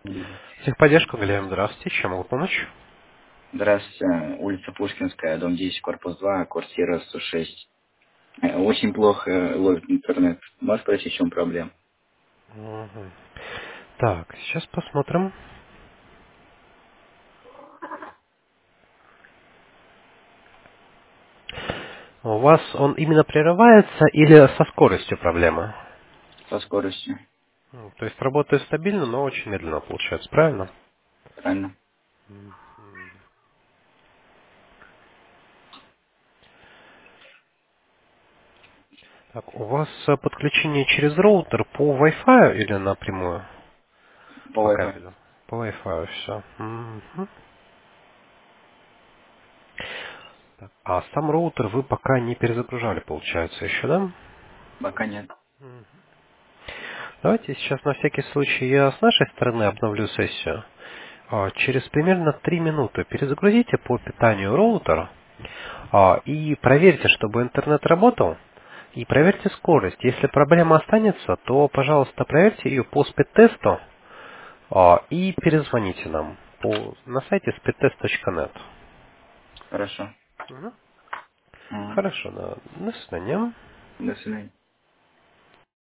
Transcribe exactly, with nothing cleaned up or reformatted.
Техподдержка, Галина, здравствуйте. Чем могу помочь? Здравствуйте, улица Пушкинская, дом десять, корпус два, квартира сто шесть. Э, Очень плохо ловит интернет. Можешь спросить, в чем проблема? Мгм. Так, сейчас посмотрим. У вас он именно прерывается или со скоростью проблема? Со скоростью. М, То есть работает стабильно, но очень медленно получается, правильно? Правильно? Так, у вас э, подключение через роутер по Wi-Fi или напрямую? По По Wi-Fi. кабелю? По Wi-Fi все. А сам роутер вы пока не перезагружали, получается, еще, да? Пока нет. Давайте сейчас на всякий случай я с нашей стороны обновлю сессию. А, Через примерно три минуты перезагрузите по питанию роутера а, и проверьте, чтобы интернет работал. И проверьте скорость. Если проблема останется, то, пожалуйста, проверьте ее по спид-тесту а, и перезвоните нам по, на сайте speedtest точка нет. Хорошо. Мгм. Мгм. Хорошо, да. До свидания. До свидания.